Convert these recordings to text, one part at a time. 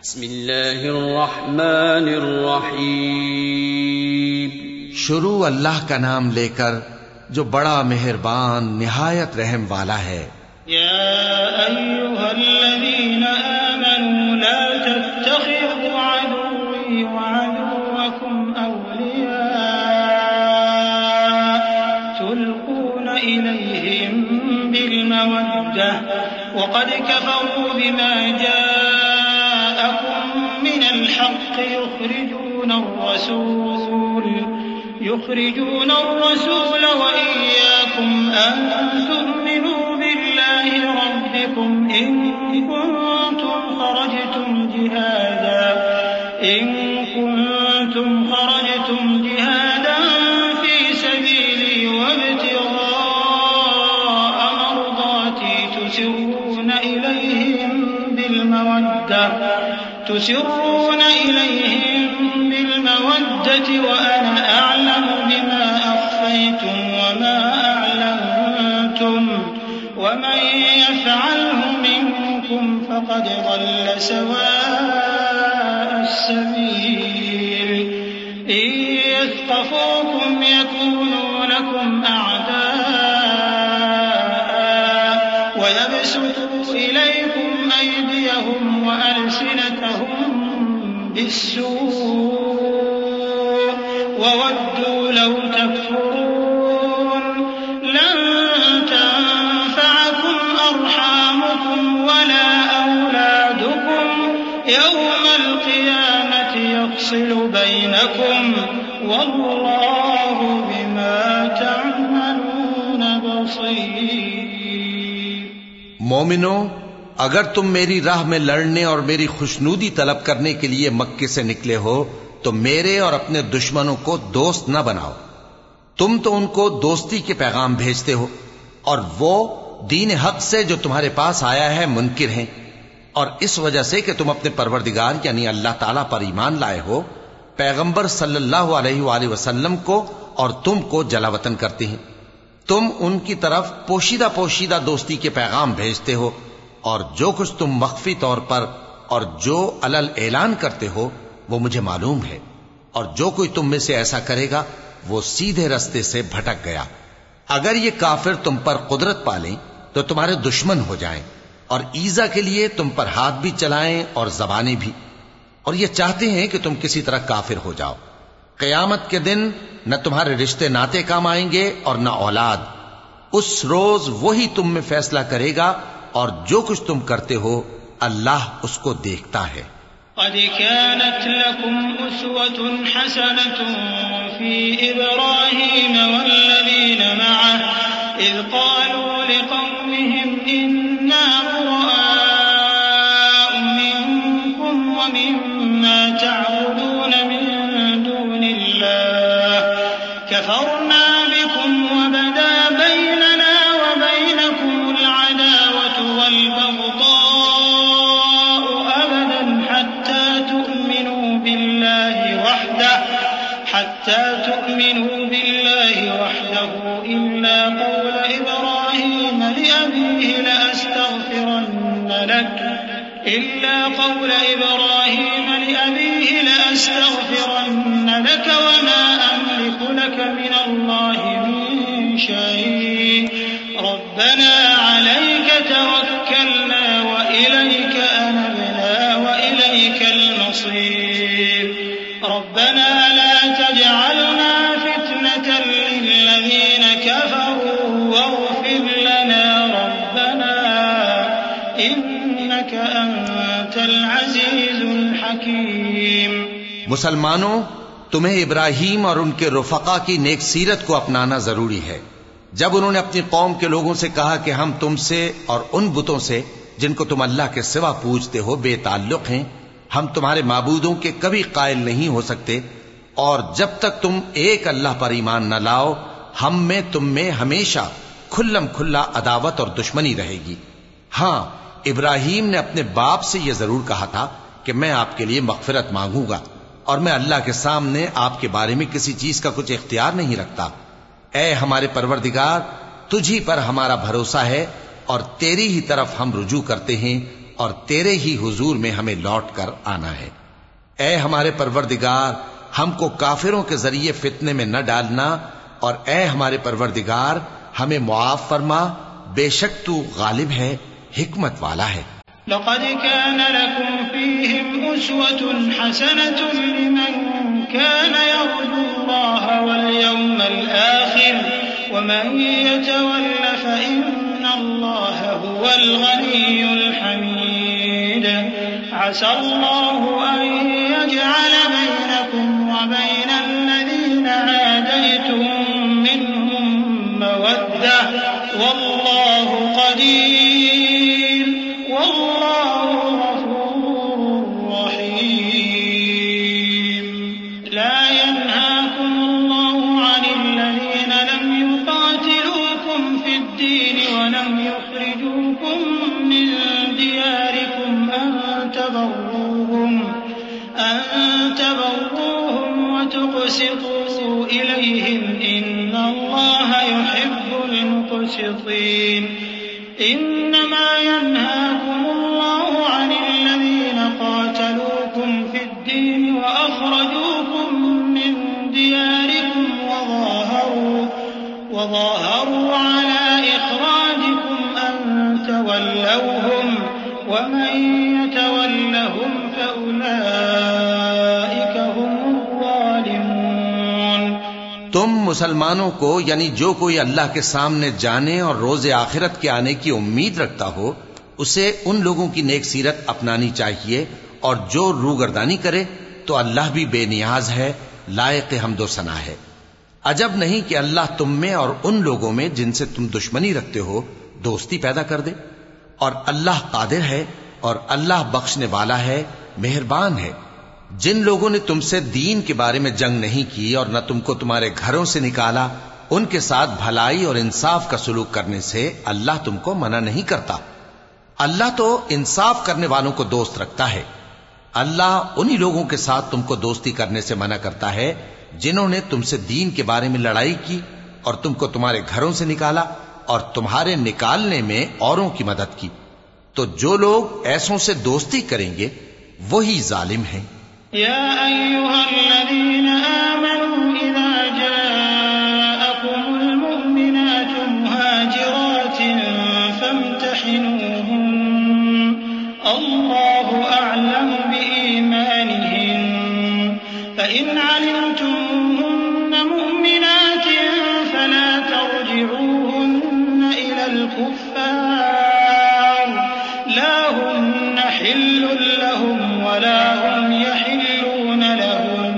बिस्मिल्लाहिर्रहमानिर्रहीम। शुरू अल्लाह का नाम लेकर जो बड़ा मेहरबान निहायत रहम वाला है। या अय्युहल्लज़ीना आमनू ला तत्तखिज़ू अदुव्वी व अदुव्वकुम अवलिया तुल्कून इलैहिम बिलमवद्दह व क़द कफ़रू बिमा जाअकुम मिनल हक़्क़ युख़रिजून अर्रसूल व इय्याकुम अन तु'मिनू बिल्लाहि रब्बिकुम इन कुंतुम खरजतुम जिहादन फी सबीली वब्तिग़ाअ मर्दाती तुसिर्रून इलैहिम बिलमवद्दति व अना अअलमु बिमा अख़फ़य्तुम वमा अअलनतुम वमन यफ़अलहु मिनकुम फ़क़द ضل सवाअ السबील إن يثقفوكم يكونوا لكم أعداء ويبسطوا إليكم أيديهم وألسنتهم بالسوء وودوا لو تكفرون لن تنفعكم أرحامكم ولا أولادكم يوم القيامة يفصل بينكم والله بما تعملون بصير। मोमिनो, अगर तुम मेरी राह में लड़ने और मेरी खुशनूदी तलब करने के लिए मक्के से निकले हो तो मेरे और अपने दुश्मनों को दोस्त न बनाओ। तुम तो उनको दोस्ती के पैगाम भेजते हो और वो दीन हक से जो तुम्हारे पास आया है मुनकिर हैं, और इस वजह से कि तुम अपने परवरदिगार यानी अल्लाह ताला पर ईमान लाए हो, पैगंबर सल्लल्लाहु अलैहि वसल्लम को और तुमको जलावतन करते हैं। तुम उनकी तरफ पोशीदा पोशीदा दोस्ती के पैगाम भेजते हो, और जो कुछ तुम मख्फी तौर पर और जो अलल ऐलान करते हो वो मुझे मालूम है, और जो कोई तुम में से ऐसा करेगा वो सीधे रास्ते से भटक गया। अगर ये काफिर तुम पर कुदरत पालें तो तुम्हारे दुश्मन हो जाएं और ईजा के लिए तुम पर हाथ भी चलाएं और जबानें भी, और ये चाहते हैं कि तुम किसी तरह काफिर हो जाओ। क़यामत के दिन न तुम्हारे रिश्ते नाते काम आएंगे और न औलाद। उस रोज वही तुम में फैसला करेगा, और जो कुछ तुम करते हो अल्लाह उसको देखता है। क़द कानत लकुम उस्वतुन हसनतुन फ़ी इब्राहीम वल्लज़ीन मअहु इज़ क़ालू लिक़ौमिहिम इन्ना बुराअउ मिनकुम व मिम्मा तअबुदून मिन दूनिल्लाह कफ़रना बिकुम व बदा बैनना व बैनकुमुल अदावतु वल बग़दाअु अबदन हत्ता तु'मिनू बिल्लाहि वहदहु इल्ला क़ौला इब्राहीम लिअबीहि लअस्तग़फिरन्न लक वमा अमलिकु लक मिनल्लाहि मिन शै'इन रब्बना अलैक तवक्कलना व इलैक अनबना व इलैकल मसीर रब्बना ला तजअलना फितनतन लिल्लज़ीना कफ़रू वग़फिर लना रब्बना इन्नक अंतल अज़ीज़ुल हकीम। मुसलमानों, तुम्हें इब्राहीम और उनके रुफ़क़ा की नेक सीरत को अपनाना जरूरी है। जब उन्होंने अपनी कौम के लोगों से कहा कि हम तुमसे और उन बुतों से जिनको तुम अल्लाह के सिवा पूजते हो बेताल्लुक हैं, हम तुम्हारे माबूदों के कभी कायल नहीं हो सकते, और जब तक तुम एक अल्लाह पर ईमान न लाओ हम में तुम में हमेशा खुल्लम खुल्ला अदावत और दुश्मनी रहेगी। हां, इब्राहीम ने अपने बाप से यह जरूर कहा था कि मैं आपके लिए मग़फ़िरत मांगूंगा और मैं अल्लाह के सामने आपके बारे में किसी चीज का कुछ इख्तियार नहीं रखता। ऐ हमारे परवरदिगार, तुझी पर हमारा भरोसा है और तेरी ही तरफ हम रुजू करते हैं और तेरे ही हुजूर में हमें लौट कर आना है। ऐ हमारे परवरदिगार, हमको काफिरों के जरिए फितने में न डालना, और ऐ हमारे परवरदिगार हमें मुआफ फरमा, बेशक तू गालिब है, हिकमत वाला है। लक़द कान लकुम फ़ीहिम उस्वतुन हसनतुन लिमन कान यर्जुल्लाह वल यौमल आखिर वमन यतवल्ल फ़इन्नल्लाह हुवल गनियुल हमीद। असल्लाहु अन यजअल बैनकुम व बैनल लज़ीना आदैतुम मिनहुम मवद्दह वल्लाहु क़दीर वल्लाहु गफूरुर रहीम। ला यनहाकुमुल्लाहु अनिल लज़ीना लम युक़ातिलूकुम फ़िद्दीन व लम युख़रिजूकुम मिन दियारिकुम अन तबर्रूहुम व तुक़सितू इलैहिम इन्नल्लाहा युहिब्बुल मुक़सितीन। इन्नमा यन्हाकुमुल्लाहु अनिल लज़ीना क़ातलूकुम फ़िद्दीन व अख़रजूकुम मिन दियारिकुम व ज़ाहरू अला इख़राजिकुम अन तवल्लौहुम वमन यतवल्लहुम फ़उलाइका हुमुज़ ज़ालिमून। तुम मुसलमानों को, यानी जो कोई अल्लाह के सामने जाने और रोज़े आखिरत के आने की उम्मीद रखता हो, उसे उन लोगों की नेक सीरत अपनानी चाहिए, और जो रूगर्दानी करे तो अल्लाह भी बेनियाज है, लायक हम्दो सना है। अजब नहीं कि अल्लाह तुम में और उन लोगों में जिनसे तुम दुश्मनी रखते हो दोस्ती पैदा कर दे। और अल्लाह कादिर है, और अल्लाह बख्शने वाला है, मेहरबान है। जिन लोगों ने तुमसे दीन के बारे में जंग नहीं की और न तुमको तुम्हारे घरों से निकाला, उनके साथ भलाई और इंसाफ का सलूक करने से अल्लाह तुमको मना नहीं करता। अल्लाह तो इंसाफ करने वालों को दोस्त रखता है। अल्लाह उन्हीं लोगों के साथ तुमको दोस्ती करने से मना करता है जिन्होंने तुमसे दीन के बारे में लड़ाई की और तुमको तुम्हारे घरों से निकाला और तुम्हारे निकालने में औरों की मदद की। तो जो लोग ऐसों से दोस्ती करेंगे वही जालिम हैं। या अय्युहल्लज़ीना आमनू इज़ा जाअकुमुल मुमिनातु मुहाजिरातिन फम्तहिनूहुन अल्लाहु अअलमु बिईमानिहिन फ़इन अलिमतुमुहुन्ना मुमिनातिन फला तर्जिऊहुन्ना इलल कुफ़्फ़ार ला हुन्ना हिल्लुन लहुम वला हुम यहिल्लून लहुम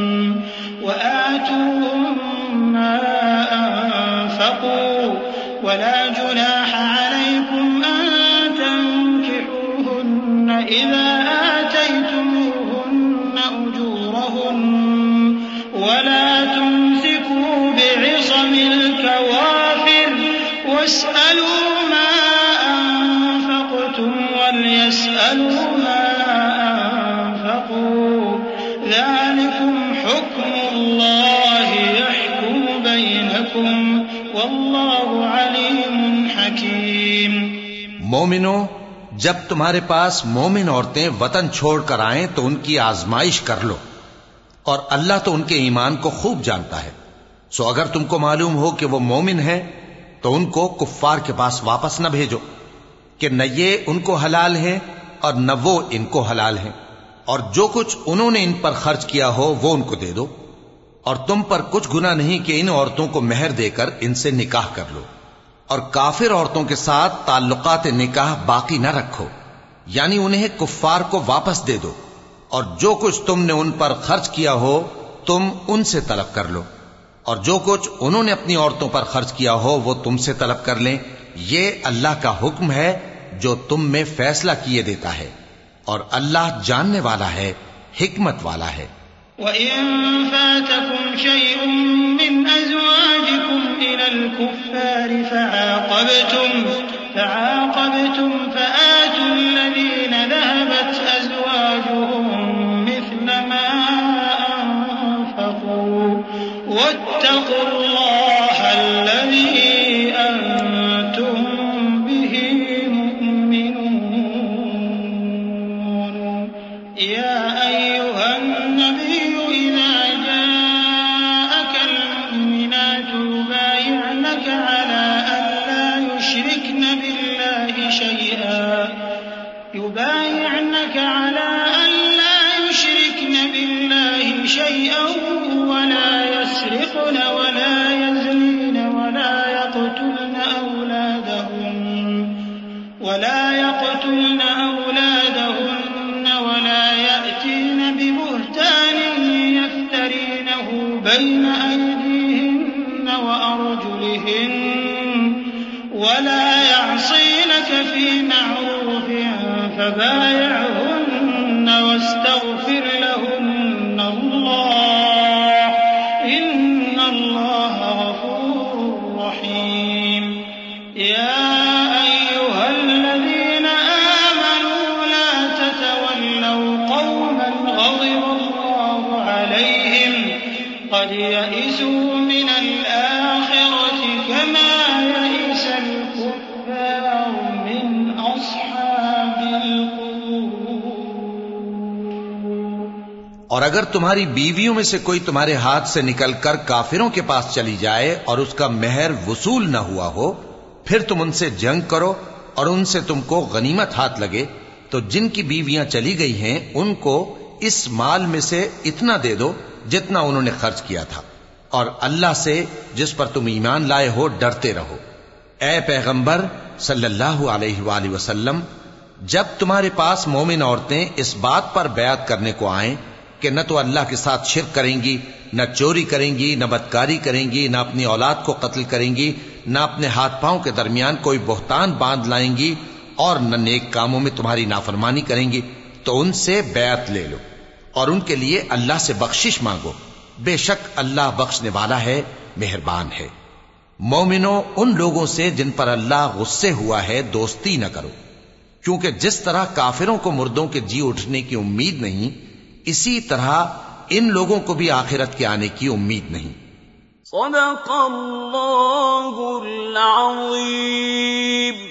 वआतूहुम मा अनफ़क़ू वला जुनाह अलैकुम अन तंकिहूहुन्ना इज़ा आतैतुमूहुन्ना उजूरहुन वला तुमसिकू बि'िसमिल कवाफ़िर वस्अलू मा अनफ़क़्तुम वलयस्अलू मा अनफ़क़ू ज़ालिकुम हुक्मुल्लाहि यहकुमु बैनकुम वल्लाहु अलीमुन हकीम। मोमिनो, जब तुम्हारे पास मोमिन औरतें वतन छोड़कर आएं तो उनकी आजमाइश कर लो, और अल्लाह तो उनके ईमान को खूब जानता है। सो अगर तुमको मालूम हो कि वो मोमिन है तो उनको कुफ्फार के पास वापस न भेजो कि न ये उनको हलाल हैं और न वो इनको हलाल हैं, और जो कुछ उन्होंने इन पर खर्च किया हो वो उनको दे दो। और तुम पर कुछ गुनाह नहीं कि इन औरतों को मेहर देकर इनसे निकाह कर लो, और काफिर औरतों के साथ ताल्लुकात निकाह बाकी न रखो, यानी उन्हें कुफ्फार को वापस दे दो, और जो कुछ तुमने उन पर खर्च किया हो तुम उनसे तलब कर लो, और जो कुछ उन्होंने अपनी औरतों पर खर्च किया हो वो तुमसे तलब कर लें। ये अल्लाह का हुक्म है जो तुम में फैसला किए देता है, और अल्लाह जानने वाला है, हिकमत वाला है। वइन फातकुम शयउन मिन अज़वाजिकुम इलल कुफ़्फ़ारि फ़अक़बतुम फ़आतुल लज़ीना ज़हबत अज़वाजुहुम मिस्ल मा अनफ़क़ू वत्तक़ुल्लाह अल्लज़ी अंतुम बिही मुमिनून। या अय्युहन नबी इज़ा जाअक अल-मुमिनात युबायिअनक अला अल्ला युश्रिकन बिल्लाहि शैअन वला यस्रिक़न वला यज़नीन वला यक़तुलन औलादहुन्न वला यअतीन बिबुहतान यफ्तरीनहु बैन अयदीहिन्न वअरजुलिहिन्न वला यअसीनक फी मअरूफिन फबायिअहुन्न वस्तग़फिर लहुन्न अल्लाह इन्नल्लाह गफूरुर रहीम। या अय्युहल्लज़ीना आमनू ला ततवल्लव क़ौमन ग़ज़िबल्लाहु अलैहिम क़द यइसू मिनल आखिरति कमा यइसल कुफ़्फारु मिन अस्हाबिल क़ुबूर। और अगर तुम्हारी बीवियों में से कोई तुम्हारे हाथ से निकलकर काफिरों के पास चली जाए और उसका मेहर वसूल न हुआ हो, फिर तुम उनसे जंग करो और उनसे तुमको गनीमत हाथ लगे, तो जिनकी बीवियां चली गई हैं उनको इस माल में से इतना दे दो जितना उन्होंने खर्च किया था, और अल्लाह से जिस पर तुम ईमान लाए हो डरते रहो। ए पैगंबर सल्लल्लाहु अलैहि वसल्लम, जब तुम्हारे पास मोमिन औरतें इस बात पर बयात करने को आए कि न तो अल्लाह के साथ शिर्क करेंगी, न चोरी करेंगी, न बदकारी करेंगी, न अपनी औलाद को कत्ल करेंगी, न अपने हाथ पांव के दरमियान कोई बोहतान बांध लाएंगी, और न नेक कामों में तुम्हारी नाफरमानी करेंगी, तो उनसे बैत ले लो और उनके लिए अल्लाह से बख्शिश मांगो। बेशक अल्लाह बख्शने वाला है, मेहरबान है। मोमिनो, उन लोगों से जिन पर अल्लाह गुस्से हुआ है दोस्ती न करो, क्योंकि जिस तरह काफिरों को मुर्दों के जी उठने की उम्मीद नहीं, इसी तरह इन लोगों को भी आखिरत के आने की उम्मीद नहीं। सदक़ल्लाहुल अज़ीम।